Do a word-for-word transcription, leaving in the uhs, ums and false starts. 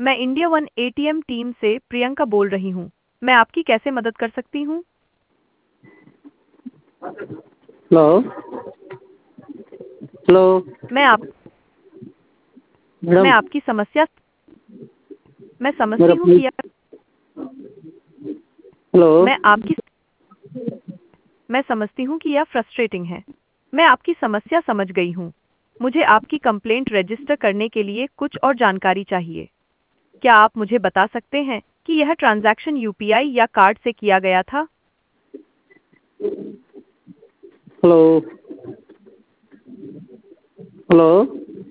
मैं India one ATM team से प्रियंका बोल रही हूँ। मैं आपकी कैसे मदद कर सकती हूँ? हेलो। हेलो। मैं आप मैं मैडम। आपकी समस्या मैं समझती मेरा हूँ कि प्लीज। यह हेलो। मैं आपकी मैं समझती हूँ कि यह फ्रस्ट्रेटिंग है। मैं आपकी समस्या समझ गई हूँ। मुझे आपकी कंप्लेंट रजिस्टर करने के लिए कुछ और जानकारी चाहिए। क्या आप मुझे बता सकते हैं कि यह ट्रांजैक्शन यूपीआई या कार्ड से किया गया था? हेलो। हेलो।